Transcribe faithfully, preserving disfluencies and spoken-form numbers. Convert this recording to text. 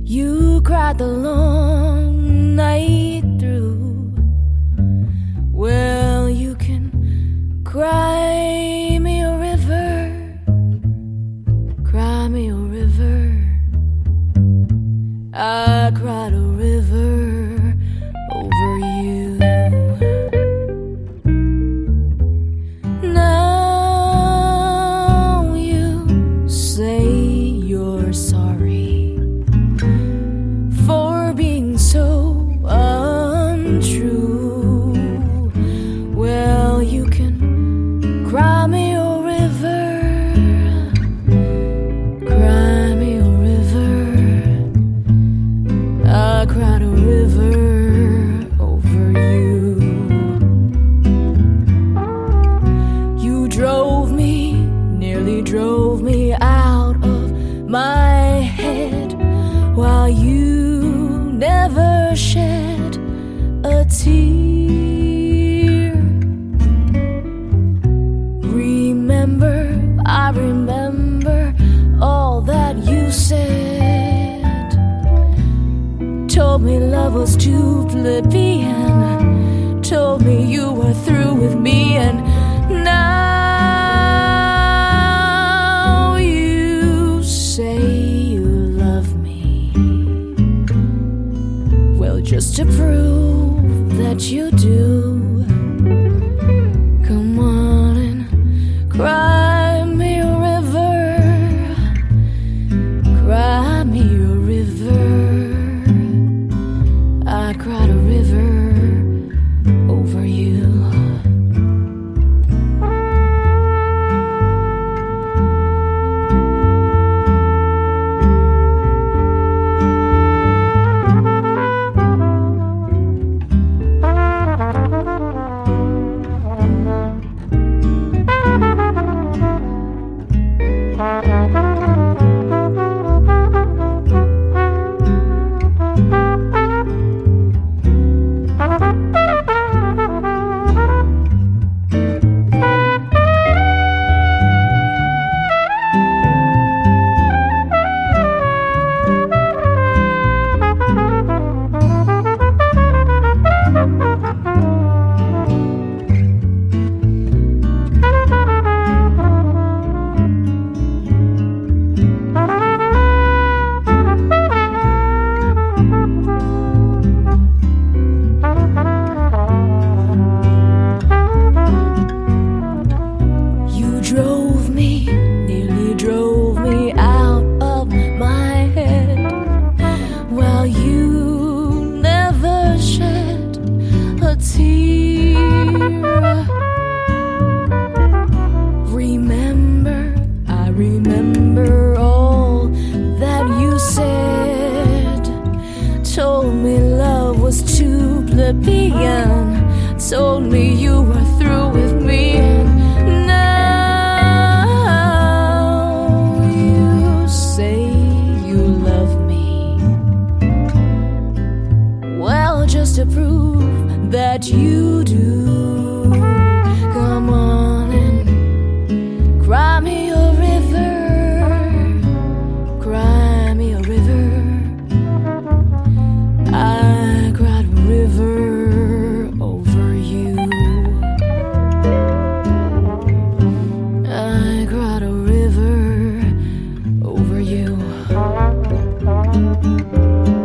You cried the long night through. Well, you can cry me a river, cry me a river. I cried a river over you. Now you say you're sorry for being so untrue. Well, you can cry me a river, cry me a river. I cried a river over you. You drove me, nearly drove me out of my head, while you never shed a tear. Remember, I remember all that you said. Told me love was too plebeian, told me you were through with me, and now you say you love me. Well, just to prove that you do, come on and cry me a river, cry me a river. I cried a river over you. Drove me, nearly drove me out of my head, while you never shed a tear. Remember, I remember all that you said. Told me love was too plebeian, told me you were through with me, and just to prove that you do, come on and cry me a river, cry me a river. I cried a river over you. I cried a river over you.